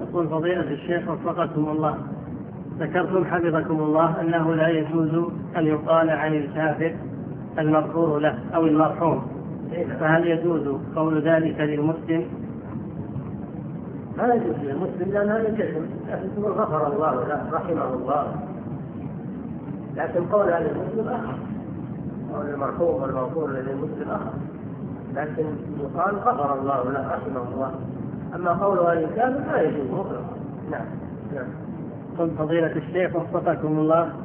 يقول فضيلة الشيخ وفقكم الله، ذكرتم حفظكم الله أنه لا يجوز أن يقال عن الكافر المغفور له أو المرحوم، فهل يجوز قول ذلك للمسلم؟ لا يجوز للمسلم لأن هذا الجسم، لكن تقول غفر الله له رحمه الله، لكن قول هذا المسلم آخر، قول المرحوم والمغفور للمسلم آخر، لكن يقال غفر الله له رحمه الله. أما قول هذا الكافر لا يجوز مطلقا. نعم. قل فضيلة الشيخ وفقكم الله،